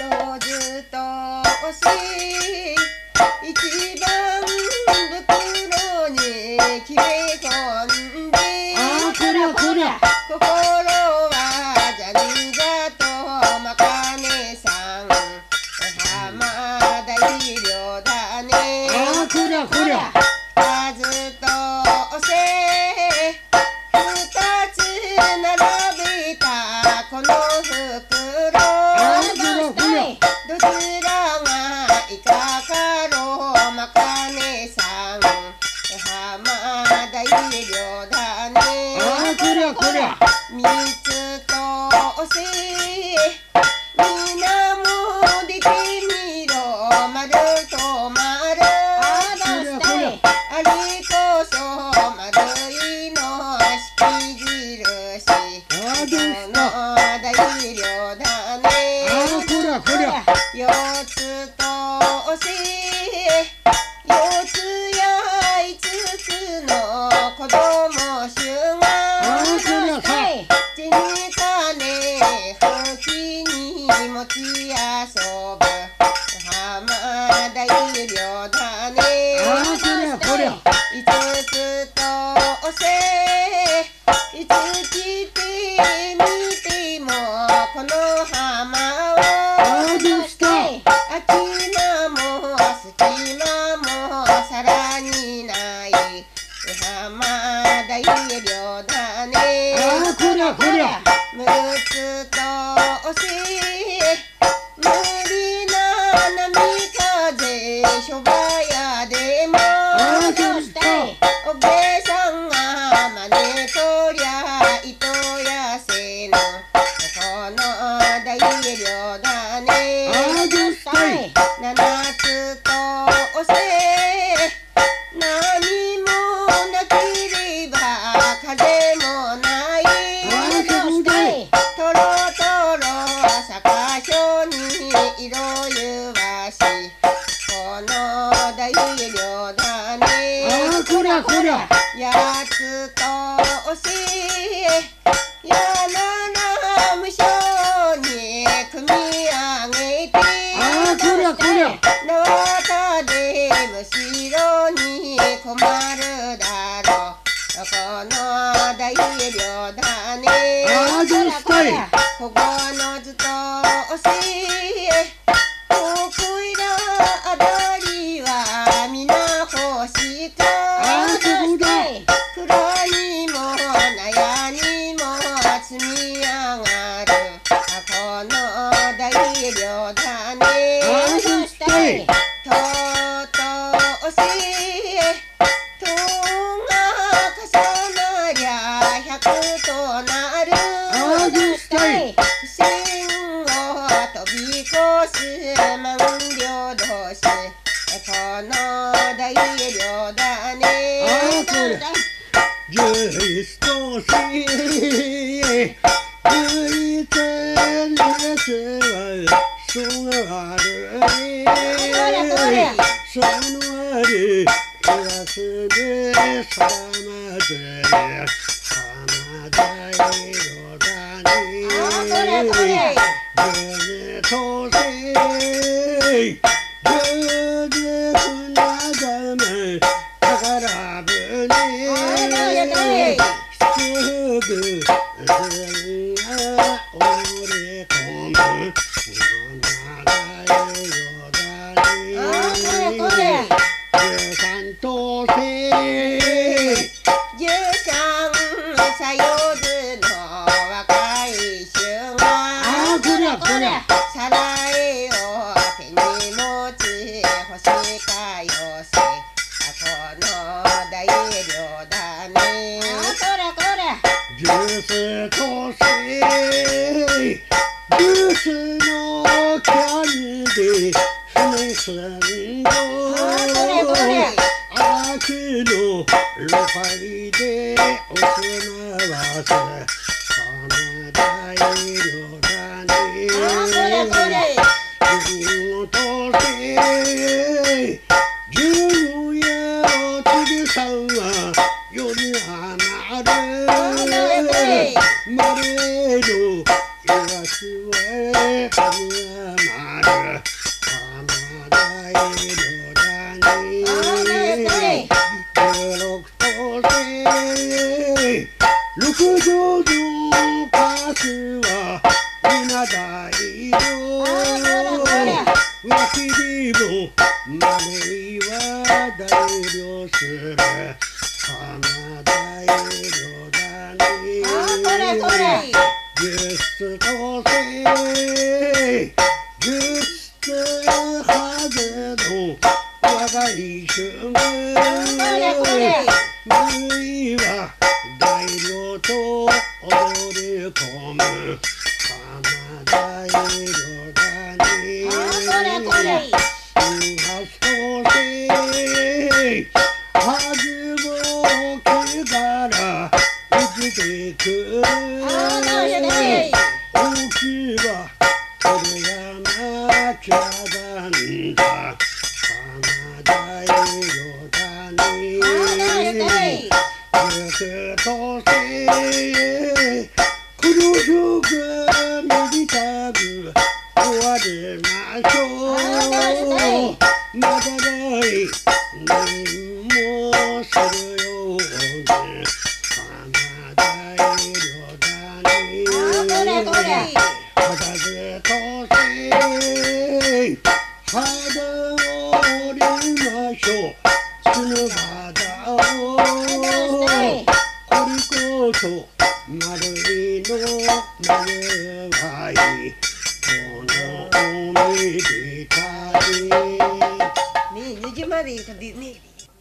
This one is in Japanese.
とずとおし一番袋に決め込んで心はじゃんじゃとまかねさん浜田医療だね数とせ二つ並べたこの袋どちらがいかかろうまかねさん浜田医療だね三つとせみなも出てみろ丸と丸あれこそ丸いの識印この大量だね四つとせ四つや五つの子供衆が地に金吹きに持ち遊ぶ浜大量だね五つとせいつ来てみてもこの浜は空き間も隙間もさらにない浜大量だね六つとせ無理な波風商売屋でもおべえさんがまねとりゃ糸やせのこの大量だね七つとせ何もなければ風もないとろとろ坂所に色ゆわしこの大量だね八つとせやなら無償に組み上げて縄田でむしろに困るだろうこの大量だねここのずとせ得意なあだりは皆欲しか暗にも悩にも積み上がるこの大量だねとうとうせとが重なりゃ百となる線を飛び越す万両同士この大量だね十一とせ唯一熱はそがあるそのありプラスでさまで浜大量だね十二とせ十二船だめ宝船すぐ船が折れ込む浜大量だね十三とせ十三さよずの若い衆がさらえを手に持ち欲しかよせこの大量だね十四とせ十四のキャニで船すんど秋のロハイでおすまわせ浜大量だね十五とせ十五夜おつるさんは夜離れ丸へのイワシはる花大旅団に16等星六条のパスは皆大量わきりも丸いは大量する花大旅団に十等星十はずの我が一瞬類は大量と踊り込む花大旅団に八等星はずもけがら生きてくる大きはこれ山茶団だ花大旅団に十等星黒服脱ぎたく終わりましょうまだない何もするように花大旅団に二つとせ肌を折りましょうその肌をこれこそ丸いの丸はいこのめでたいねえ、20まで言うとね